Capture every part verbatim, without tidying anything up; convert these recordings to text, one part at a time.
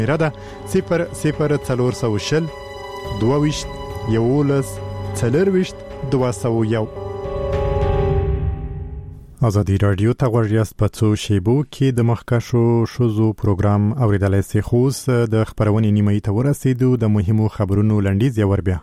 اراده صفر صفر څلور سوه شل دوه ویشت یولس څلرویشت دوه سوه یو. ازادي رادیو ته غوږ یاست. په څو شیبو کې د مخکښو ښځو پروګرام اوریدلای سئ. خو اوس د خپرونې نیمایي ته ورسېدو. د مهمو خبرونو لنډیز یې ور بیا.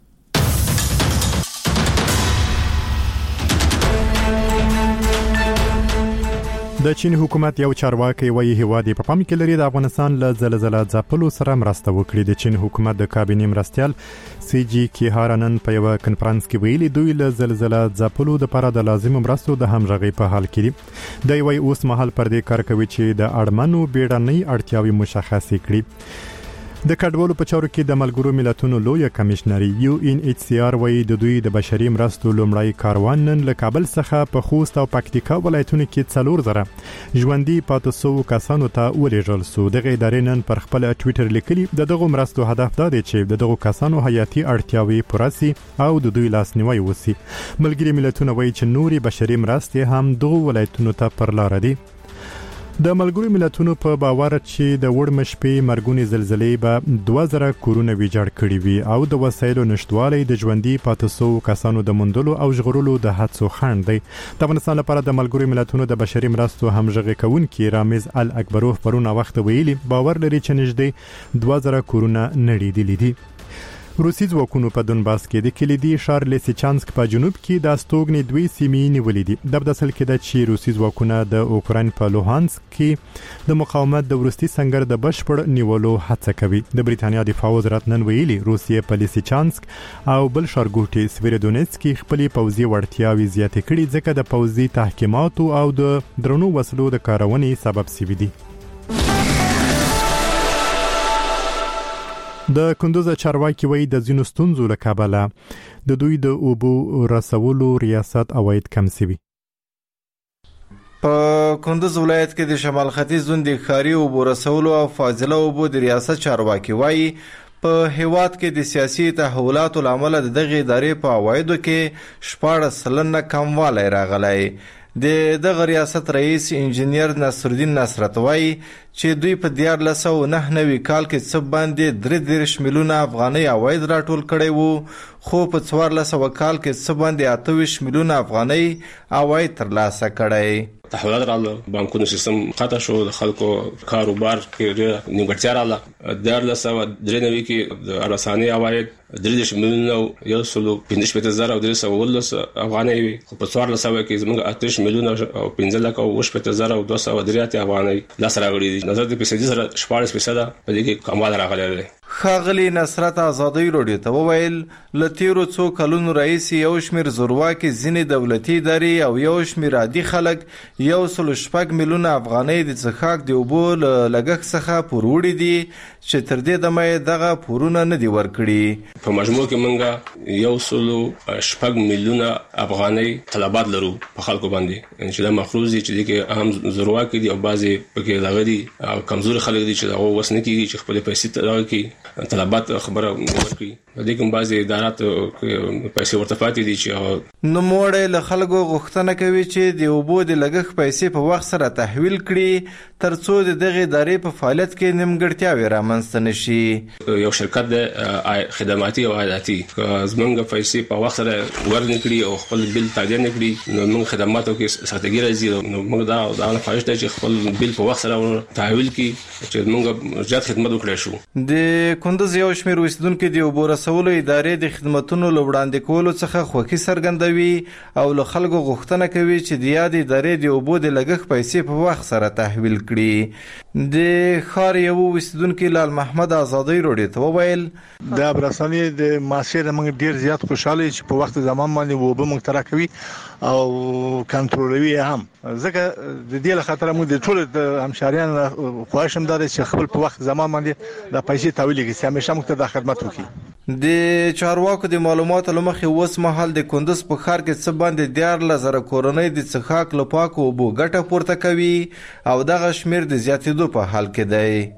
د چین حکومت یو چارواکي وایي هیواد په پام کې لري د افغانستان له زلزلې ځپلو سره مرسته وکړي. د چین حکومت د کابینې مرستیال سی جی کیهارنن په یو کنفرانس کې ویلي دوی له زلزلې ځپلو لپاره د لازم مرستو د همغږي په حال کې دي. دوی وایي اوس مهال پر دې کار کوي چې د اړمنو بیړنۍ اړتیاوې مشخص کړي. د کډوالو په چارو کې د ملګرو ملتونو لوی کمشنري یو ان ایچ سی آر وایي د دوی د بشري مرستو لومړی کاروان نن له کابل څخه په خوست او پکتیکا ولایتونو کې څلور زره ژوندي پاتې شوو کسانو ته ولېږل شو. دغه ادارې نن پر خپل ټویټر لیکلي د دغو مرستو هدف دا دی چې د دغو کسانو حیاتي اړتیاوې پوره شي او د دوی لاسنیوي وشي. ملګري ملتونه وایي چې نوري بشري مرستې هم دغو ولایتونو ته پر لار دي. د ملګرو ملتونو په باور چې د وړ مشپې مرګونی زلزلې به دوه زره کورونه ویجاړ کړي وي او د وسایلو نشټوالی د ژوندي پاتې شوو کسانو د موندلو او ژغورلو د هڅو خنډ دی. د افغانستان لپاره د ملګرو ملتونو د بشري مرستو همغږي کوونکي رامز الکبروف پرون وخت ویلي باور لري چې نږدې دوه زره کورونه نړیدلي دي. روسي ځواکونو په دونباس کې د کلیدي ښار لیسیچانسک په جنوب کې د استوګنې دوی سیمې نیولې دي. د بدسل کې د چې روسي ځواکونه د اوکراین په لوهانسک کې د مقاومت د ورستي سنگر د بشپړ نیولو هڅه کوي. د بریتانیا دفاع وزارت نن ویلي روسیې په لیسیچانسک او بل ښارګوټي سویرودونیتسک کې خپلې پوځي وړتیاوې زیاتې کړي ځکه د پوځي تحکیماتو او د درنو وسلو د کارونې سبب شوي دي. د کندوز چارواکي وایي د ځینو ستونزو له کبله د دوی د اوبو رسولو ریاست عواید کم شوي. په کندوز ولایت کې د شمال ختیځ د ښاري اوبو رسولو او فاضله اوبو د ریاست چارواکي وایي په هیواد کې د سیاسي تحولاتو له امله د دغه ادارې په عوایدو کې شپاړس سلنه کموالی راغلی. د دغه ریاست رئیس انجینیر نصرالدین نصرت وایي چې دوی په دیارلس سوه نهه نوي کال کې څه باندې درې دېرش میلیونه افغانۍ عواید راټول کړی وو خو په څوارلس سوه کال کې څه باندې اته ویشت میلیونه افغانۍ عواید ترلاسه کړی. تحولات راغله، بانکونو سیستم قطع شو، د خلکو کاروبار کې ډېره نیمګړتیا راغله. دیارلس سوه درې نوي کې د رسانې عواید درې دېرش میلیونه یو سلو پنځه شپېته زره او درې سوه اوولس افغانۍ وي خو په څوارلس سوه کې زموږ اته دېرش میلیونه او پنځه لکه او اووه شپېته زره او دوه سوه درې اتیا افغانۍ لاسته راغلي دي. نظر د فیصدي سره شپاړس فیصده په دې کې کموالی راغلی دی. ښاغلي نصرت ازادۍ راډیو ته وویل له تیرو څو کلونو راهیسې یو شمېر زورواکي ځینې دولتي ادارې او یو شمېر عادي خلک یو سلو شپږ میلیونه افغانۍ د څښاک د اوبو له لګښت څخه پور وړي دي چې تر دې دمه یې دغه پورونه نه دي ورکړي. په مجموع کې موږ یو سلو شپږ میلیونه افغانۍ طلبات لرو په خلکو باندې چې دا مفروض دي چې دغه هم زورواکي دي او بعضې پکې دغه دي او کمزوري خلک دي چې دغه وس نه کېږي چې خپلې پیسې دغه کړي طلبات خبره ورکړي. د دې کوم بعضې ادارات پیسې ورته پاتې دي چې نوموړی له خلکو غوښتنه کوي چې د اوبو د لګښت پیسې په وخت سره تحویل کړي تر څو د دغې ادارې په فعالیت کې نیمګړتیاوې رامنځته نه شي. یو شرکت د خدماتي او عایداتي زموږ پیسې په وخت سره ورنه کړي او خپل بل تادیه نه کړي نو موږ خدماتو کې سختګي راځي. نو موږ دا دا خواهش دی چې خپل بل په وخت سره تحویل کړي چې موږ زیات خدمت وکړو شو. د کندوز یو شمېر اوسیدونکو د اوبو رسولو ادارې د خدمتونو له وړاندې کولو څخه خوښي څرګندوي او له خلکو غوښتنه کوي چې د یادې ادارې د اوبو د لګښت پیسې په وخت سره تحویل کړي. د ښار یو اوسیدونکي لال محمد ازادۍ راډیو ته وویل د برسانې د معاشره موږ ډیر زیات خوشاله چې په وخت زمان باندې اوبه موږ ترا کوي او کنټرولوي هم ځکه د دې له خاطر موږ د ټول د همشاریان خواهش هم داري چې خپل په وخت زمان باندې د پیسې تحویل کړي چې همیشه موږ ته د خدمت وکړي. د چارواکو د معلوماتو له مخې اوس مهال د کندوز په ښار کې څه باندې دیارلس زره کورنۍ د څښاک له پاکو اوبو ګټه پورته کوي او دغه شمېر د زیاتېدو په حال کې دی.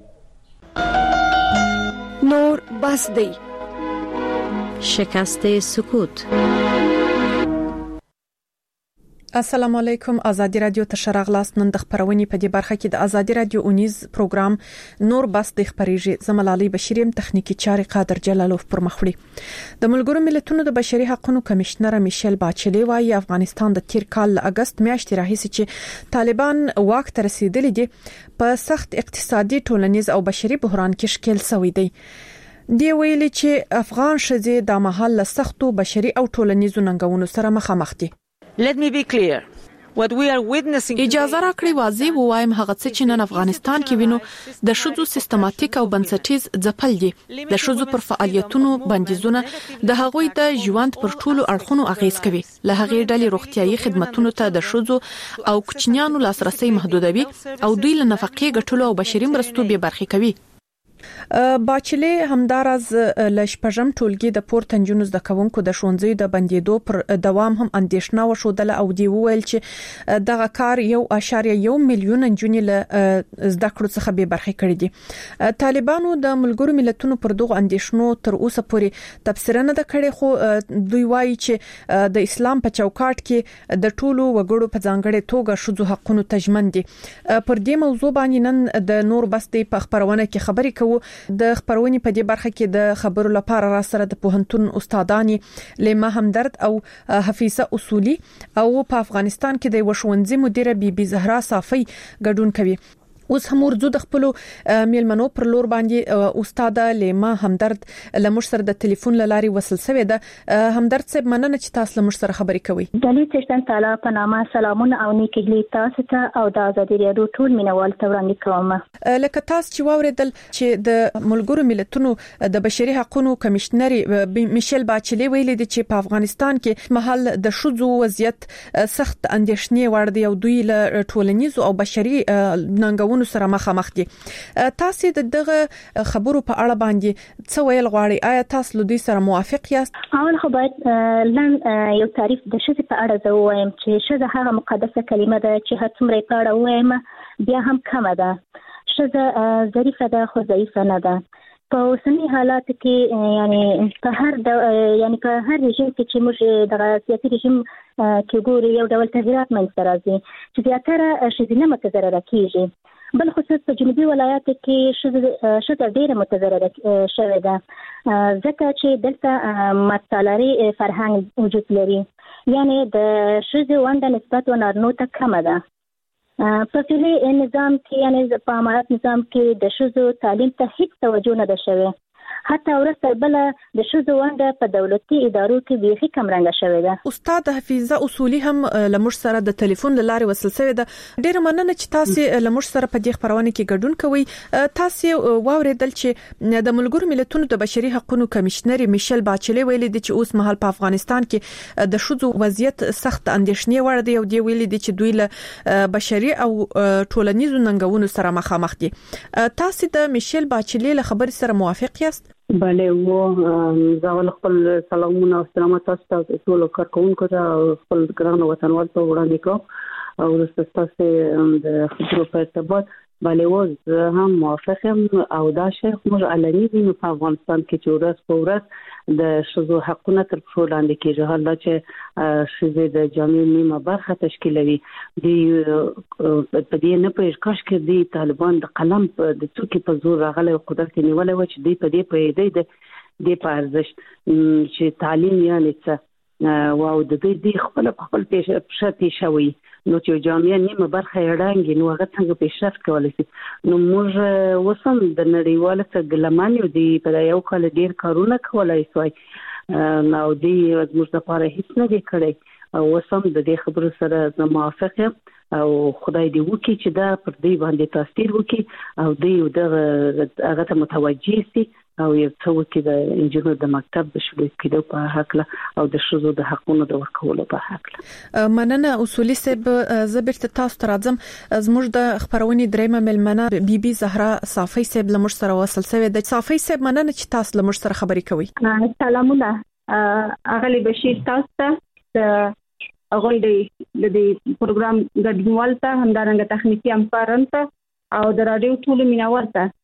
نور بس دی شکست سکوت. السلام علیکم. ازادي رادیو ته شراغلاس نن د خبرونې په دې برخه کې د ازادي رادیو اونیز پروګرام نور بس د خبريږي زملالي بشریم تخنیکی چاري قادر جلالوف پر مخوړي. د ملګرو ملتونو د بشري حقوقو کمشنر میشل باچلی وايي افغانستان د تیر کال اگست میاشتې راهیسې چې طالبان واک ته رسیدلي دي په سخت اقتصادي ټولنیز او بشري بحران کې ښکیل شوی دی. دی ویلي چې افغان شذې د محل سختو بشري او ټولنیزو ننګونو سره مخامخ دي. Let me be clear. What we are witnessing اجازه راکړئ واضح ووایم هغه څه چې نن افغانستان کې وینو د شذو سیستماتیک او بنسټیز ځپل دي. د شذو پر فعالیتونو بندیزونه د هغوی د ژوند پر ټولو اړخونو اغیز کوي. له هغې ډلې روغتيایي خدماتو ته د شذو او کوچنیانو لاسرسي محدودوي او دوی له نفقې ګټلو او بشري مرستو به برخې کوي. باچلی همدارز لشپژم ټولګي د پورتنجونو د کوونکو د شونځي د بندیدو پر دوام هم اندیشنه وشودله او دی ویل چې دغه کار یو اشاریه یو میلیون انجونی له زده کړو څخه به برخې کړې دي. طالبانو د ملګرو ملتونو پر دغه اندیشنو تر اوسه پورې تفسیر نه د کړې خو دوی وایي چې د اسلام په چوکاټ کې د ټولو وګړو په ځانګړي توګه شذو حقوقو تضمین دي. پر دې موضوع باندې نن د نور بس د خبرونه کې خبرې کوي. د خبرونې په دې برخه کې د خبرو لپاره را سره د پوهنتون استادانی لیما همدرد او حفیظه اصولی او په افغانستان کې د وشونځي مدیره بی بی زهرا صافی ګډون کوي. اوس هم ورزو د خپل میلمنو پر لور باندې استاد لیما همدرد لمر سره د ټلیفون لاري وصل شوی ده. همدرد صاحب مننه چې تاسو لمر سره خبرې کوي. د دې څشتن تعالی په نامه سلامونه او نیکي تاسو ته او د ازادي رادیو ټول مینوال ته وړاندې کوم. لکه تاسو چې واوریدل چې د ملګرو ملتونو د بشري حقوقو کمشنر میشل باچلی ویلي دي چې په افغانستان کې محل د شذو وضعیت سخت اندیشنې وړ دی او دوی له ټولنیزو او بشري ننګونو سره مخامخ دي. تاسو د دغه خبرو په اړه باندې څه ویل غواړئ؟ آیا تاسو له دوی سره موافق یاست؟ اول خو باید لن یو تعریف د شذ په اړه زه وایم چې شذ هغه مقدسه کلمه ده چې هڅه مې پاړه وایم بیا هم کمه ده. شذ ظریفه ده خو ضعیفه نه ده. په اوسنی حالات کې یعنی په هر یعنی په هر رژیم کې چې موږ د سیاسي رژیم کې ګورو یو ډول تغیرات منځته راځي چې زیاتره شذینه متضرره کیږي. بل خصوص په جنوبي ولایاتو کې شذ ډیره متضرره شوې ده ځکه چې دلته مطالعي فرهنګ وجود لري. یعنی د شذ ونده نسبت و نارینو ته کمه ده. په فعلي نظام کې یعنی په امارات نظام کې د شذ تعلیم ته هیڅ توجه نه ده شوې. حتی ورسته بل د شذ ونده په دولتي ادارو کې بیخي کم رنګه شوې ده. استاد حفیظه اصولی هم لمر سره د ټلیفون لاري وصل شوی ده. ډیر مننه چې تاسو لمر سره په دې خبرونه کې ګډون کوئ. تاسو واوریدل چې د ملګرو ملتونو د بشري حقوقو کمشنر میشل باچلی ویلي دي چې اوس مهال په افغانستان کې د شذو وضعیت سخت اندیشنې وړ دی او دی ویلي دي چې دوی له بشري او ټولنیزو ننګونو سره مخامخ دي. تاسو د میشل باچلی له خبرې سره موافق یاست؟ بله و زاول خپل سلامونه او سلامات تاسو ته ټول کارکونکو ته خپل ګران وطنوال ته وړاندې کوم او تاسو د خبرو په ارتباط بله و هم موافق یم او دا شی موږ علني وینو په افغانستان کې چې ورځ په ورځ د شذو حقونه تر پښو لاندې کېږي. حالا چې شذې د جامع نیمه برخه تشکیلوي دی په دې نه پېژ کاش کې دی طالبان د قلم د څوکي په زور راغلي او قدرت نیولای و چې دی په دې په دې د په ارزښت چې تعلیم یعنی څه واو د دې دی خپل خپل پیښه شوی نو چې جامعه نیمه برخه یړانګي نو هغه څنګه پیشرفت کولای شي. نو موږ وسم د نړیوال څخه ګلمان یو دی په یو کال ډیر کارونه کولای شي نو دی موږ لپاره هیڅ نه دی کړی او وسم د دې خبرو سره موافق یم او خدای دې وکړي چې دا پر دې باندې تاثیر وکړي او دې دغه هغه ته متوجي شي او یو څه وکړي د انجینر د مکتب د شروع کېدو په حق او د شذو د حقونو د ورکولو په حق. مننه اصولي صاحب. زه بیرته تاسو ته راځم. زموږ د خبرونې درېمه ملمنه بی بی زهرا صافی صاحب لمر سره وصل شوی د صافی صاحب مننه چې تاسو لمر سره خبرې کوي. سلامونه اغلی بشیر تاسو ته اغل د دې پروګرام ګډونوال ته همدارنګه تخنیکی همکاران ته او د رادیو ټول مینوال ته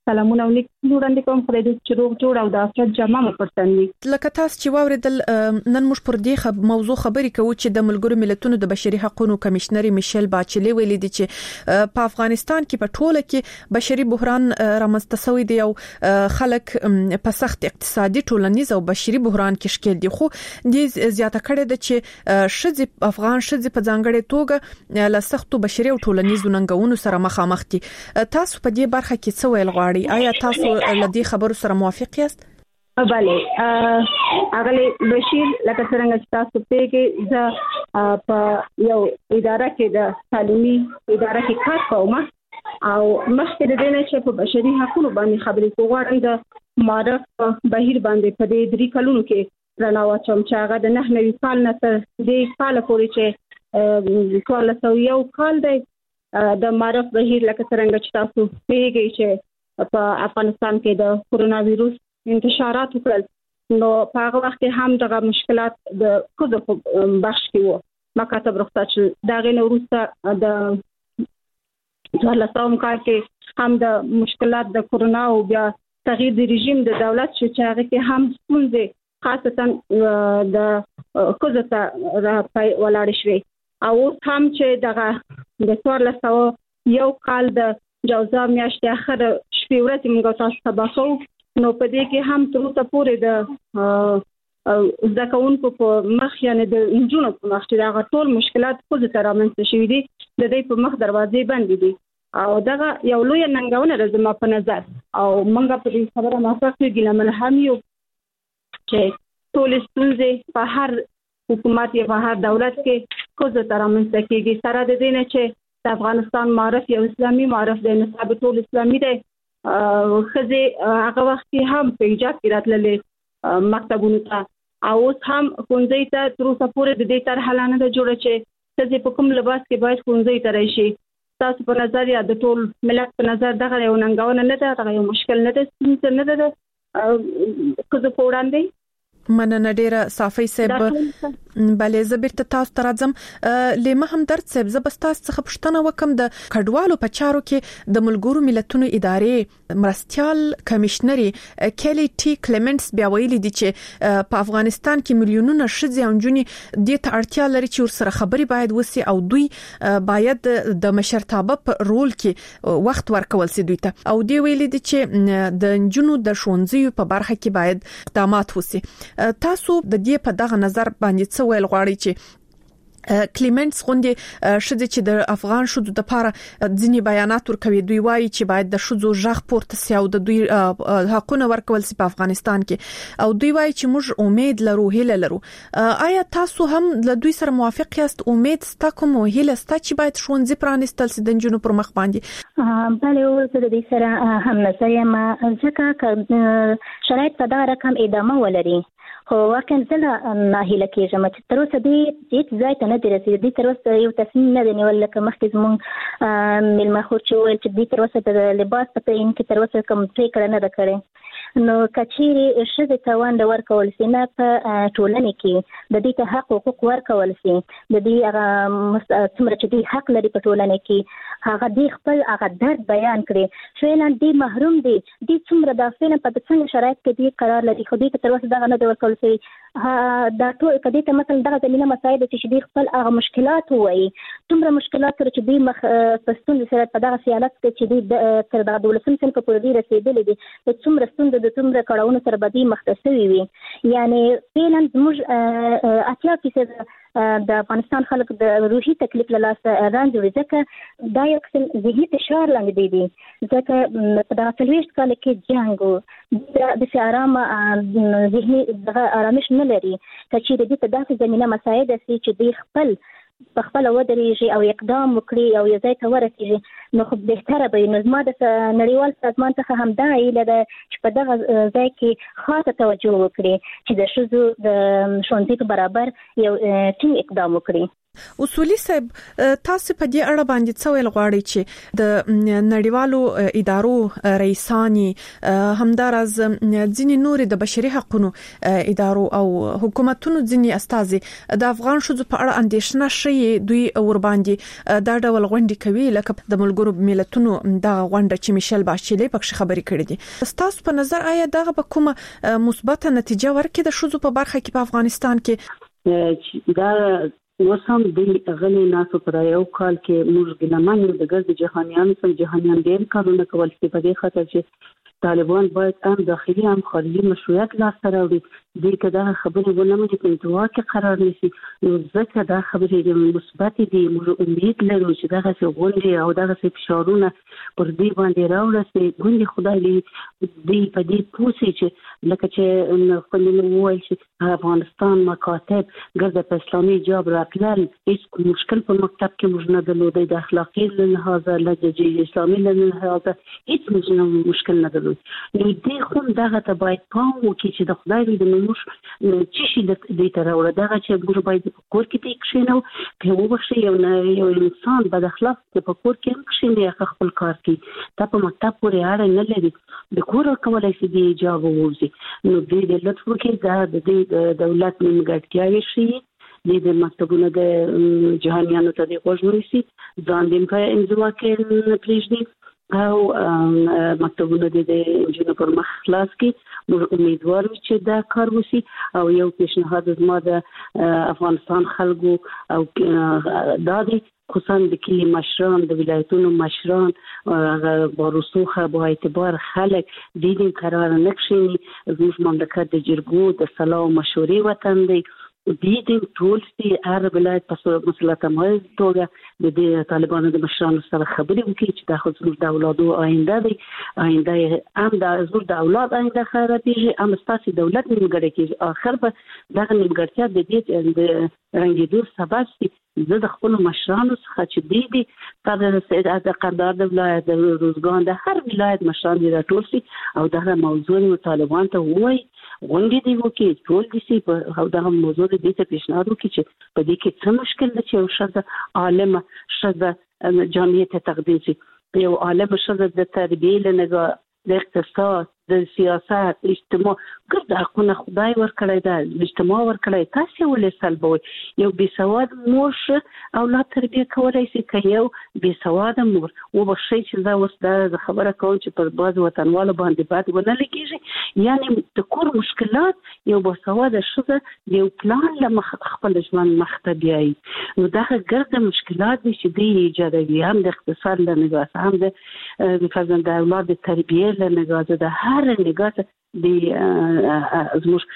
سلامونه او نیک وړاندې کوم خو دې چې روغ جوړ او د افراد جامه مو پرتنوي. لکه تاسو چې واوریدل نن موږ پر دې خب موضوع خبرې کوو چې د ملګرو ملتونو د بشري حقوقو کمشنر میشل باچلی ویلي دي چې په افغانستان کې په ټوله کې بشري بحران رامنځته شوی دی او خلک په سخت اقتصادي ټولنیز او بشري بحران کې شکل دي. خو دې زیاته کړې ده چې شذ افغان شذ په ځانګړې توګه له سختو بشري او ټولنیز ننګونو سره مخامخ دي. تاسو په دې برخه کې څه ویل غواړئ؟ آیا تاسو لدی خبرو سره موافق یاست؟ بله اغلی بشیر لکه څنګه چې تاسو پیګه ز په یو اداره کې د تعلیمي اداره کې کار کوم او مخکې د دې نه چې په بشري حقوقو باندې خبرې کوم د معرف بهیر باندې په دې درې کلونو کې رڼا واچوم چې هغه د نه نوي کال نه تر دې کال پورې چې کال څو یو کال دی د معرف بهیر لکه څنګه چې تاسو پیګه چې په افغانستان کې د کورونا وایروس انتشارات وکړل نو په هغه وخت کې هم دغه مشکلات د کوزو بخش کې وو. مکاتب رخصت شول دا غي نو وروسته د ځلسوم کال کې هم د مشکلات د کورونا او بیا تغییر د رژیم د دولت چې هغه کې هم ستونزې خاصتا د کوزو ته را ولاړ شوې او هم چې دغه د څوارلسو یو کال د جوزا میاشتې اخر شپې ورځې موږ تاسو ته باسو نو په دې کې هم تر اوسه پورې د ځکهونکو په مخ یعنی د انجونو په مخ چې دا ټول مشکلات خو د ترامنځ شوي دي د دې په مخ دروازې بندې دي او دا یو لوی ننګونه ده زما په نظر او موږ په دې خبره موافق یو ګلمل هم یو چې ټول ستونزې په هر حکومت یا په هر دولت کې خو د ترامنځ کېږي سره د دې نه چې د افغانستان معرف یو اسلامي معرف دی نصاب ټول اسلامي دی خزه هغه وخت هم په ایجاد کې راتللې مکتبونو ته او اوس هم ښوونځي ته تر اوسه پورې د دې طرح نه ده جوړه چې خزه په کوم لباس کې باید ښوونځي ته راشي. تاسو په نظر یا د ټول ملت په نظر دغه یو ننګونه نه ده دغه یو مشکل نه ده څه نه ده خزه په وړاندې مننه ډیره صافی صاحب. بلې زبرت تاسو ترځم لمه هم درد صاحب زبستاس څخه پښتنه وکم د کډوالو په چارو کې د ملګرو ملتونو ادارې مرستيال کمشنري کلی ټي کلیمنټس بیا ویلي دي چې په افغانستان کې میلیونونه شذ او جونې د ته اړتیا لري چې ورسره خبري باید وسی او دوی باید د مشرتابه په رول کې وخت ورکول سي دوی ته او دی ویلي دي چې د جنونو د ښوونځي په برخه کې باید اقدامات وسی. تاسو د دې په دغه نظر باندې څه ویل غواړئ چې کلیمنټس غونډه شذ چې د افغان شذو د لپاره ځینی بیانات ورکوي دوی وایي چې باید د شذو ژغ پورته سي او د دوی حقونه ورکول سي په افغانستان کې او دوی وایي چې موږ امید لرو هیله لرو. آیا تاسو هم له دوی سره موافق یاست؟ امید ستا کوم هیله ستا چې باید ښوونځي پرانستل سي د جنونو پر مخ باندې؟ بله زه د دې سره هم نظر یم ځکه شرایط په دا رقم ادامه ولري خو واقعا زه ناهیله کېږم چې تر اوسه دې هېڅ ځای ته نه دي رسېدلي تر اوسه یو تصمیم نه دی نیول لکه مخکې زموږ میلمه خور چې وویل چې دوی تر اوسه د لباس په تعین کې تر اوسه کوم پرېکړه نه ده کړې نو که چیرې ښځې ته ونډه ورکول سي نه په ټولنې کې د دوی ته حق حقوق ورکول سي د دوی هغه څومره چې دوی حق لري په ټولنه کې هغه دوی خپل هغه درد بیان کړي فعلا دوی محروم دي دوی څومره دا فعلا په څنګه شرایط کې دوی قرار لري خو دوی ته تر اوسه دغه نه دی ورکول سي دا ټول کدي ته مثلا دغه زمينه مسایل چې دوی خپل هغه مشکلات وایي څومره مشکلات سره چې دوی مخ پستون سره په دغه سیالت کې چې دوی تر دغه دولسم سن په پوره رسیدلې دي چې څومره ستوند د څومره کړهونو سره بدی مختصوي وي یعنی فعلا موږ اتیا فیصد د افغانستان خلک د روحي تکلیف له لاسه رانځي ځکه دا یو قسم ذهني فشار لاندې دی دي ځکه په دغه څلوېښت کال کې جنګ و د آرامه ذهني دغه آرامش نه لري چې د دې په داسې زمينه مساعد سي چې دوی خپل په خپل ودرېږي او اقدام وکړي او یو ځای ته ورسېږي نو خو بهتره به نو زما د نړیوال سازمان څخه هم دا هیله ده چې په دغه ځای کې خاصه توجه وکړي چې د ښځو د ښوونځي په برابر یو ټینګ اقدام وکړي. اصولي صاحب تاسو په دې اړه باندې څه ویل غواړئ چې د نړیوالو ادارو رئیسانی همدارز ځینې نور د بشري حقوقو ادارو او حکومتونو ځینې استازي د افغان شوزو په اړه اندېښنه شي دوی ور باندې دا ډول غونډې کوي لکه د ملګرو ملتونو د غونډه چې میشل باشیلی پکې خبرې کړې دي تاسو په نظر آیا دغه به کومه مثبت نتیجه ورکړي د شوزو په برخه کې په افغانستان کې دا وسم د غلي ناسو پر یو کال کې موږ ګلمانو د ګرد جهانيان سم جهانيان ډېر کارونه کول چې په دې خاطر چې طالبان باید هم داخلي هم خارجي مشروعیت لاسته راوړي دې کدا خبرې ونه مې په انتوا کې قرار نشي نو ځکه دا خبرې مثبت دي موږ امید لرو چې دا څه غونډې او دا څه فشارونه پر دې باندې راوړي ګوندې خدای دې دې په دې پوسي چې لکه چې خپل نو وایي چې افغانستان مکاتب ګرد په اسلامي جاب راتلل هیڅ مشکل په مکتب کې موږ نه درلودي د اخلاقي لحاظه لږه اسلامي لحاظه هیڅ مشکل نه درلود نو دې خو دغه ته باید پام وکړي چې د خدای دې موږ چې شي د دې تر اور دغه چې موږ باید په کور کې دې کښینو په وبښي یو نه یو انسان بد اخلاق په کور کې هم کښیني خپل کار کوي دا په مکتب پورې اړه نه لري د کور کولای شي د جواب ووزي نو دې د لطف وکړي دا د دې دولت نیمګړتیاوې شي د مکتبونو د جهانيانو ته د خوښ شي ځان دې په انزوا کې پریږدي او مکتبونو د جنو پر مخ خلاص کی موږ امیدوار چې دا کار وشي او یو پیشنهاد زما د افغانستان خلکو او دادی خصوصا د کلی مشران د ولایتونو مشران بارسوخه با اعتبار خلک دیدین قرار نکشي زموږ مملکت د جرګو د صلاح او مشورې وطن دی دیدین ټول سي هر ولایت په مسلطه مې توګه د طالبانو د مشرانو سره خبرې وکړي چې د خپل د اولادو آینده دی آینده هم د زور د اولاد آینده خرابېږي هم ستاسو دولت نیمګړی کېږي اخر به دغه نیمګړتیا د دې د رنګېدو سبب شي زه د خپل مشرانو څخه چې دی دي تر سید د قندهار د ولایت د روزګان د هر ولایت مشران دي راټول شي او دغه موضوع طالبان ته وایي غونډې دی وکړي ټول دي چې په دغه موضوع دې ته پیشنهاد وکړي چې په دې کې څه مشکل ده چې یو شخص عالم شخص جامعه ته تقدیم شي یو عالم شخص د تربیه لنګا د اقتصاد د سیاست اجتماع ګرد حقونه خدای ورکړی دا اجتماع ورکړی تاسو ولې سلبوي یو بي سواد مور اولاد تربیه کولای شي که یو بي سواد مور و بشي چې دا اوس دا خبره کوم چې پر باز وطنوالو باندې باد ونه لګیږي یعنی د کور مشکلات یو بي سواد شوه یو پلان لمخ خپل ژوند مختبيي نو دا ګرد مشکلات چې دی ایجادوي هم د اقتصاد لنګاس هم د فرزند اولاد تربیه لنګاس د هر نگاه د زموږ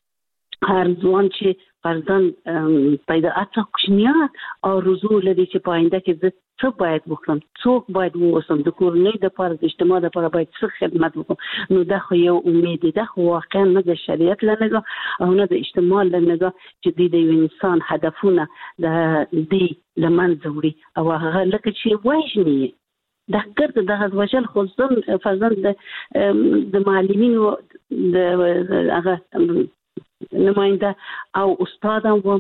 هر ځوان چې فرزند پیدا اته کوشنیات او رجوع لري چې پاینده کې د څه باید وکړم څوک باید ووسم د کورنۍ د پر د اجتماع د پر باید څه خدمت وکړم نو دا خو یو امید ده خو واقعا نه د شریعت لنګه او نه د اجتماع لنګه چې د انسان هدفونه د دې لمن زوري او هغه لکه چې وایي دا ګرد د غوښل خصوصا فرزند د معلمینو د هغه نماینده او استاد هم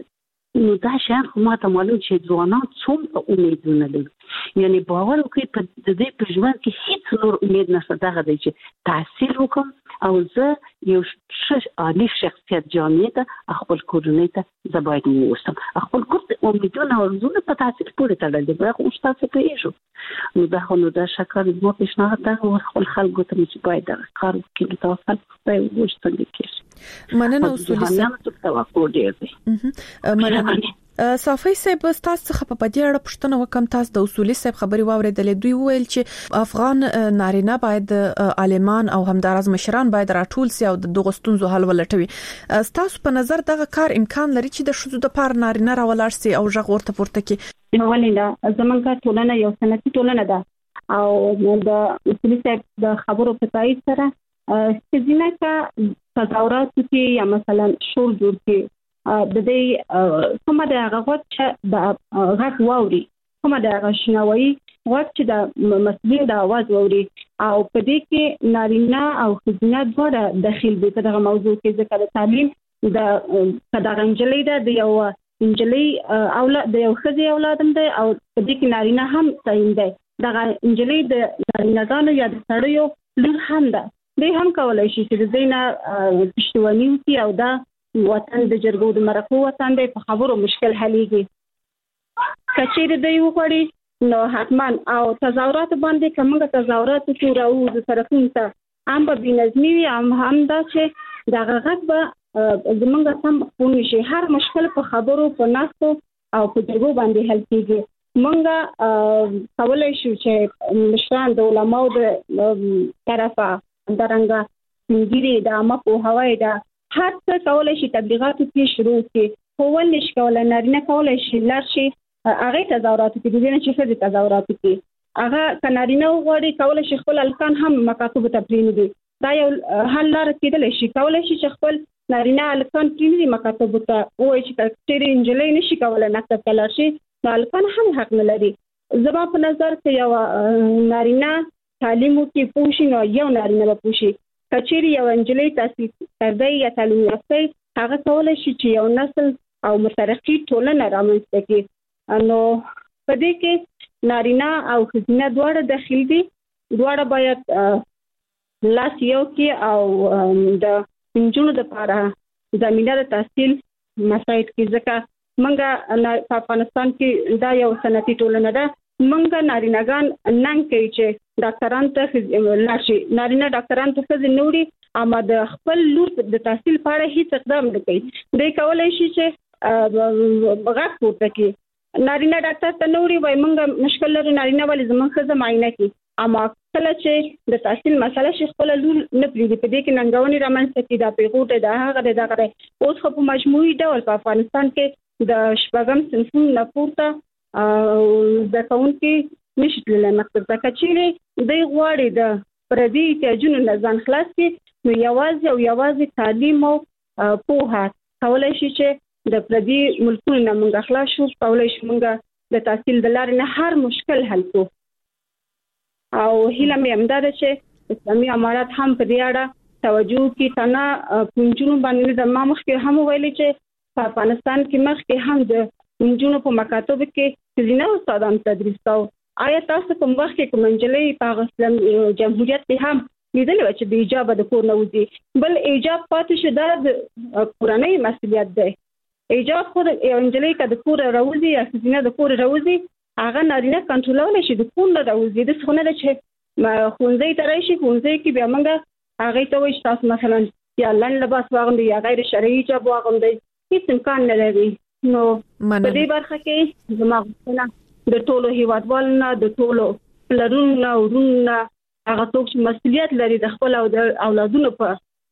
نو دا شان خو ماته معلوم چې ځوانان څومره امیدونه لري یعنی باور وکړي په دې په ژوند کې هیڅ نور امید نشته دغه دی چې تحصیل وکم او زه یو عالی شخصیت جامعه ته خپل کورنۍ ته زباید موسم خپل کور امیدونه او زونه په تحصیل پورې تړل دي خو تاسو په ایجو نو دا خو نو دا شکر مو پیشنهاد ده خپل خلکو ته چې باید دا کار وکړي تاسو په وښتنه کې مننه اصولي صاحب توقع ډیر دی مننه صافي صاحب تاسو څخه په پدې اړه پوښتنه وکم تاسو د اصولي صاحب خبري واوریدلې دوی ویل چې افغان نارینه باید عالمان او همدارز مشران باید راټول سي او د دغه ستونزو حل ولټوي تاسو په نظر دغه کار امکان لري چې د شذو د پار نارینه راولار سي او ژغ ورته پورته کی ولیندا زمونږه ټولنه یو سنتي ټولنه ده او د اصولي صاحب د خبرو په تایید سره چې ځینې کا تظاهرات کې یا مثلا شور جوړ کې د دې کومه د غوښت چې د غږ ووري کومه د غشنوي وخت چې د مسلمان د आवाज ووري او په دې کې نارینه او ښځینه دواړه داخل دي په دغه موضوع کې ځکه د تعلیم د کډاغنجلې د یو انجلۍ اولاد د یو خزي اولادم دی او په دې کې نارینه هم تعین دی دا انجلۍ د نارینه‌ګانو یا د سړیو لور هم ده دوی هم کولای شي چې د دینه پښتوني وي او دا وطن د جرګو د مرکو وطن دی په خبرو مشکل حلېږي کچېره دی وغوړي نو حتما او تظاهرات باندې کومه تظاهرات چې راو د طرفونو ته هم به بنظمي وي هم هم دا چې دا غږ به زمونږ سم پوه شي هر مشکل په خبرو په ناستو او په جرګو باندې حل کیږي مونږه کولای شو چې مشران د علماو د طرفه درنګا انګری د عامه په هوای دا هر څه کولای شي تبلیغات کې شروع کړي خو ولې شي کولای نارینه کولای شي لارشي هغه تظاهرات کې د دې چې خځې تظاهرات کې هغه کنارینه وغوړي کولای شي خپل الکان هم مکاتب ته پرېږدي دا یو حل لار کېدلی شي کولای شي چې خپل نارینه الکان پرېږدي مکاتب ته وایي چې کچېرې انجلۍ نشي کولای مکتب ته لاړ شي نو الکان هم حق نه لري زما په نظر کې یو نارینه تعلیم کې پوه شي نو یو نارینه به پوه شي کچېرې یو انجلۍ تحصیل کرده یا تعلیم یافته هغه کولای شي چې یو نسل او مترقي ټولنه رامنځته کړي نو په دې کې نارینه او ښځینه دواړه داخل دي دواړه باید لاس یو کې او د نجونو لپاره زمینه د تحصیل مساعد کې ځکه منګه په افغانستان کې دا یو صنعتي ټولنه ده منګه نارینه‌ګان نن کوي چې ډاکټران ته لاشي نارینه ډاکټران ته څه نوري اما د خپل لور د تحصیل په اړه هیڅ اقدام نه کوي دوی کولای شي چې غږ پورته کړي نارینه ډاکټر ته نوري وای منګه مشکل لري نارینه ولې زموږ ښځه معاینه کوي اما کله چې د تحصیل مسله شي خپل لور نه پریږدي په دې کې ننګونې رامنځته کړي دا پیغوټه دا هغه دا غره اوس خو په مجموعي ډول په افغانستان کې د شپږم صنفونو نه پورته او د کاونټي نشي تللی مکتب ته کچېرې دوی غواړي د پردي احتیاجونو نه ځان خلاص کړي نو یوازې او یوازې تعلیم او پوهه کولای شي چې د پردي ملکونو نه موږ خلاص شو کولای شو موږ د تحصیل د لارې نه هر مشکل حل کړو او هیله مې همدا ده چې اسلامي امارات هم په دې اړه توجه کوي تنه پنځونو باندې د ما مخکې هم ویلي چې په افغانستان کې مخکې هم د نجونو په مکاتب کې ځینې استادان تدریس کاوه آیا تاسو کوم وخت کې کوم انجلۍ په اسلام جمهوریت کې هم لیدلې و چې د ایجاب د کور نه وځي بل ایجاب پاتې شو دا د کورنۍ مسؤلیت دی ایجاب خو د انجلۍ کا د کور راوځي یا ځینې د کور راوځي هغه نارینه کنټرولول شي د کور نه راوځي د څونه د چې خونځي ته راشي خونځي کې بیا موږ هغه ته وایي تاسو مثلا یا لن لباس واغوندي یا غیر شرعي ایجاب واغوندي هیڅ امکان نه لري نو په دې برخه کې زموږ د ټولو هیوادوالو د ټولو پلرونو ورونو هغه څوک چې مسؤلیت لري د خپل او د اولادونو په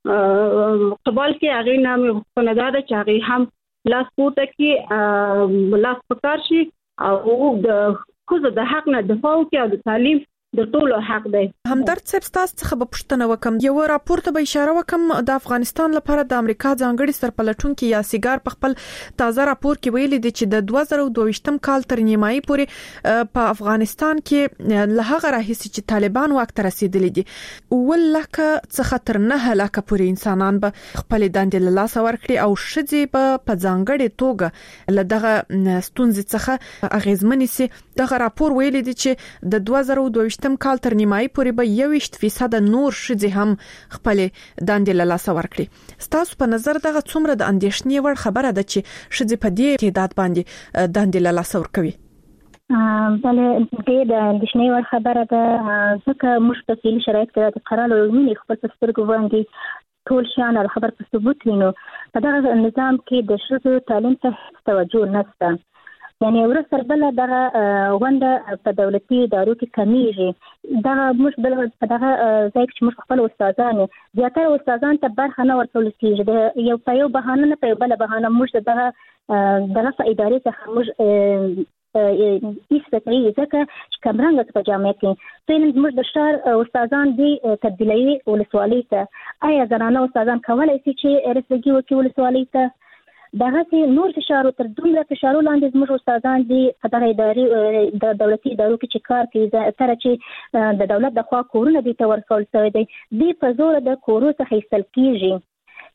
قبال کې هغه نامه خپلدار چې هغه هم لاس پورته کې لاس پکار شي او د خو د حق نه دفاع کوي او د تعلیم د ټولو حق دی همدرد صاحب تاسو څخه به پوښتنه وکم یو راپور ته به اشاره وکم د افغانستان لپاره د امریکا ځانګړي سرپلټونکو یا سیګار په خپل تازه راپور کې ویلي دي چې د دوه زره دوه ویشتم کال تر نیمایي پورې په افغانستان کې له هغه راهیسې چې طالبان واک ته رسیدلي دي ولکه څخه تر نه لکه پورې انسانان به خپل دندې له لاس ورکړي او شذې به په ځانګړي توګه له دغه ستونزې څخه اغیزمنې سي دغه راپور ویلي دي چې د دوه زره دوه ویشتم کال تر نیمایي پورې به یوویشت فیصد نور شذې هم خپل دندې له لاس ورکړي ستاسو په نظر دغه څومره د اندېښنې وړ خبره ده چې شذې په دې تعداد باندې دندې له لاس ورکوي بله دې د اندېښنې وړ خبره ده ځکه موږ په فعلي شرایط کې د قرار ویني خپل په سترګو باندې ټول شیان او خبر په ثبوت وینو په دغه نظام کې د ښځو تعلیم ته توجه نشته یعنی ورسره بل دغه ونده په دولتي ادارو کې کمیږي دغه موږ بل په دغه ځای کې موږ خپل استادان زیاتره استادان ته برخه نه ورکول کېږي د یو په یو بهانه نه په بل بهانه موږ دغه دغه ادارې څخه موږ ایستګي ځکه چې کمرنګ په جامعه کې څنګه موږ د شهر استادان دي تبدیلوي ولسوالۍ ته آیا زنانه استادان کولای شي چې رسېږي وکي ولسوالۍ ته دغه چې نور فشار تر دومره فشارو لاندې زموږ استادان دي په دغه ادارې د دولتي ادارو کې چې کار کوي تر چې د دولت د خوا کورونه دي ته ورکول شوی دی دی په زور د کورو څخه ایستل کېږي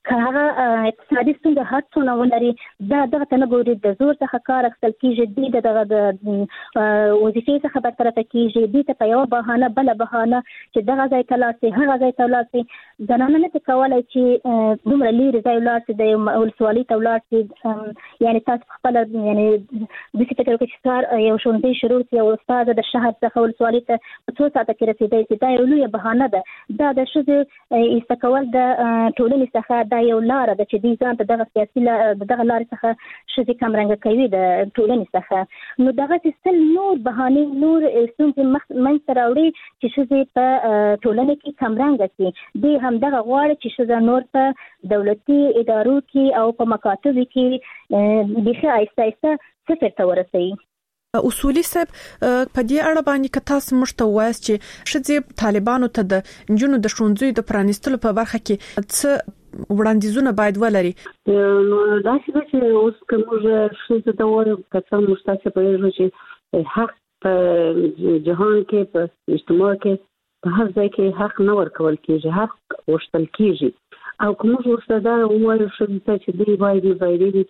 که هغه اقتصادي ستونزه هر څونه ولري دا دغه ته نه ګوري د زور څخه کار اخیستل کیږي دی دغه د وظیفې څخه برطرفه کیږي دی ته په یو بهانه بل بهانه چې دغه ځای ته لاړ شي هغه ځای ته لاړ شي زنانه نه کولای چې دومره لري ځای لاړ شي د ولسوالۍ ته لاړ شي یعنی تاسو خپل یعنی د څه فکر وکړئ چې یو ښوونځی شروع شي او استاد د شهر څخه ولسوالۍ ته په څو ساعته کې رسیدای شي دا یو لوی بهانه ده دا د ښځې استکول د ټولنې څخه دا یو لار ده چې د ځان ته دغه سیاسي دغه لار څخه ښځې کمرنګ کوي د ټولنې څخه نو دغه سیستم نور بهانه نور ستونزې منځته راوړي چې ښځې په ټولنه کې کمرنګ شي دی هم دغه غواړي چې ښځه نور په دولتي ادارو کې او په مکاتبو کې بيخي آیسته آیسته صفر ته ورسوي. اصولي صاحب په دې اړه باندې که تاسو موږ ته وایاست چې ښځې طالبانو ته د نجونو د ښوونځیو د پرانیستلو په برخه کې څه وړاندیزونه باید ولري؟ نو دا چې اوس کوم ښځې ته وایي که څه موږ تاسو په یوه چې حق په جهان کې په اجتماع کې په هر ځای کې حق نه ورکول کېږي حق غوښتل کېږي او کوم ورسره دا وایي چې دی وایي دی وایي دی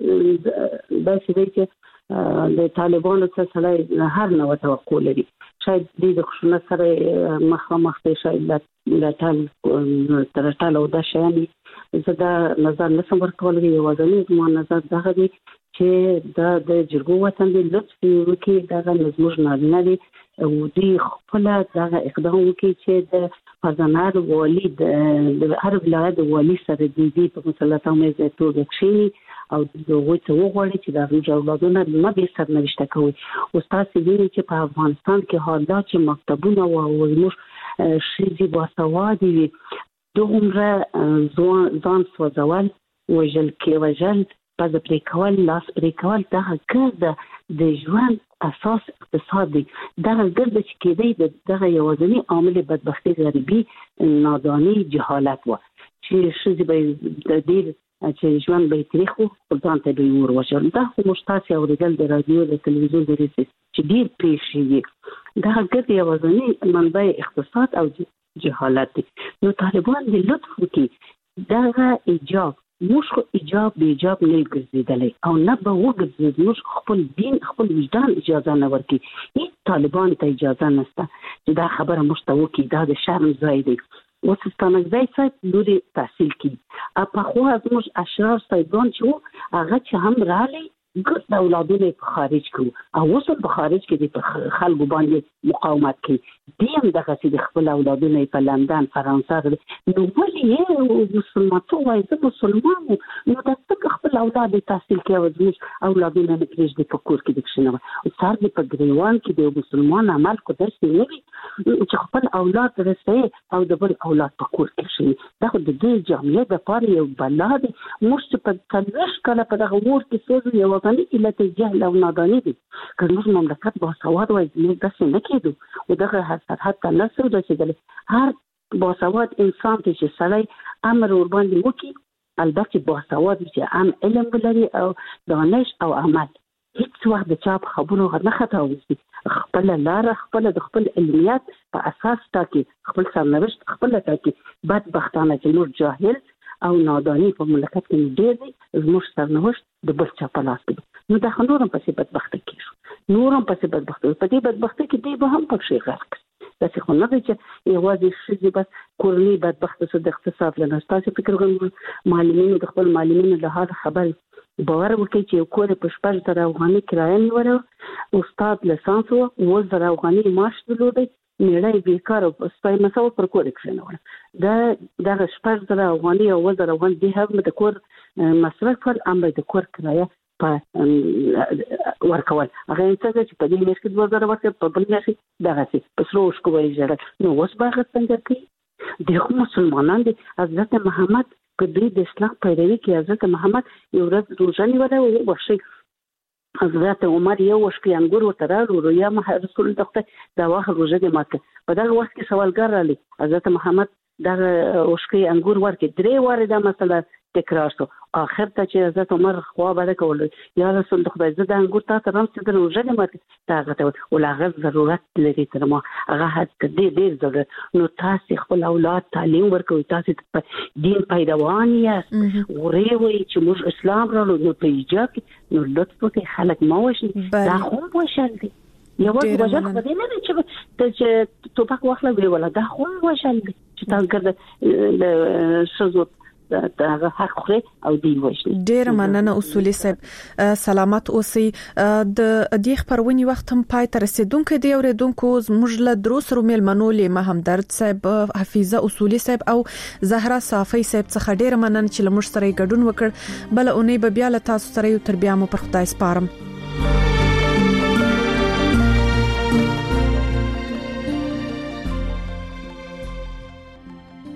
چې دا چې دی چې د طالبانو څخه سره هر نوع توقع لري شاید د خشونت سره مخامخ دي شاید د ټال تر ټالو د شامي زدا نظر نسم ورکول دی وځنی زمو نظر دغه دی چې دا د جرګو وطن دی لطفي وکي دغه نظمج نه دی او دی خپل دغه اقدام وکي چې د فزانار والی د هر ولایت والی سره دی دی په مسلطه مې ته شي او دغه ته وغوړي چې د اولادونو نه به سرنوشت کوي او تاسو وینئ چې په افغانستان کې حالات چې مکتبونه او موږ شي باسواد وي دومره ځان سوځول وجل کې وجل په د پریکول لاس پریکول دا ګرد د ژوند اساس اقتصادي دا ګرد چې کېدی دغه یوازینی عامل بدبختی غریبي نادانی جهالت و چې شي به د دې چې ژوند به تاریخو ځان ته به ور وشل دا خو مشتاسي او د رادیو د تلویزیون د ریسس چې ډیر پیښې دا ګرد یوازینی منبع اقتصاد او جهالت دی نو طالبان د لطف کې دا ایجاب موږ ایجاب به ایجاب نه ګرځیدلې او نه به وګرځید موږ خپل دین خپل وجدان اجازه نه ورکي هیڅ طالبان ته اجازه نشته چې دا خبره مشتوي کې دا د شرم ځای دی وسستانک ځای څخه لوري تحصیل کی په خو موږ اشرار سایبان چې هغه چې هم رالی ګر د اولادونو په خارج کې او اوس په خارج کې د خلکو باندې مقاومت کوي دیم دغه چې د خپل اولادونو په لندن فرانسه نو ولې مسلمان ته وایي چې مسلمان نو د خپل اولاد تحصیل کوي او د اولادونو نه پرېږدي په کور کې د کښینه او سر دې په ګریوان کې د مسلمان عمل کو درس نه وي چې خپل اولاد رسې او د بل اولاد په کور کې شي دا د دې جامعې د پاره یو بلاد مشت په تلوش کله په دغه ور کې سوزي یو وطني علت جهل او نادانی دي که موږ مملکت با سواد وای موږ داسې نه کېدو او دغه حتی حتی نسو رسیدل هر با سواد انسان چې سړی امر ور باندې وکي البته با سواد چې ام علم ولري او دانش او عمل هیڅ وخت د چا په خبرو نه خطا وسی خپل لار خپل د خپل علمیات په اساس ټاکي خپل سرنوشت خپل ټاکي بدبختانه چې نور جاهل او نادانی په مملکت کې ډېر دي زموږ سرنوشت د بل چا په لاس کې نو دا نورم پسې بدبخته کیږي نورم پسې بدبخته په دې بدبخته کې دی به هم پکې غرق دا څه خو نه دی چې یوازې شي بس کورنۍ بدبخته سره د اقتصاد له تاسو فکر کوم معلمینو د خپل معلمینو له هغه خبر باور وکړي چې یو کور په شپږ زره افغانۍ کرایه نیوله استاد لسانس و اووه زره افغانۍ معاش درلودی میړه بیکار او سپای مساو پر کور کښینول دا دغه شپږ زره افغانۍ او اووه زره افغانۍ د هم د کور مصرف ول امر د کور کرایه په ورکول هغه څنګه چې په دې میاشت کې دوه زره ورکړي په بل میاشت دغه څه په سرو شکو وایي جوړ نو اوس باغ څنګه کوي د مسلمانان دي حضرت محمد کدی د اسلام پیروي کې حضرت محمد یو ورځ روزه نیوله او ورشي حضرت عمر یو وشکي انګور وترالو رویا مه رسول الله دا واخه روزه دې ماته په دغه وخت کې سوالګر رالی حضرت محمد دا وشکي انګور ورکې درې واره دا مثلا تکرار شو. اخر ته چې حضرت عمر خوا باندې کول یا رسول خدای زه د انګور تاسو رم څه درو ژنه ماته تاغه ته ولا غز ضرورت لري تر ما هغه حد دې ډېر ضرورت نو تاسو خپل اولاد تعلیم ورکوي تاسو دین پیداوان یې ورې وي چې موږ اسلام راو نو په ایجاب نو لطف وکړئ خلک ما وشي دا خو وشل دي یو وجه خو دې نه چې ته توپک واخله وی ولا دا خو وشل دي چې تاسو ګرځي شزو دا حق خوري او دی وشي. ډیر مننه اصولي صاحب سلامت اوسئ. د دې خبرونې وخت هم پای ته رسیدونکو دی اوریدونکو زموږ له دروس رومل منول ما همدرد صاحب حفیظه اصولي صاحب او زهرا صافي صاحب څخه ډیر مننه چې لمر سره ګډون وکړ. بل اونۍ به بیا له تاسو سره یو تر بیا مو پر خدای سپارم.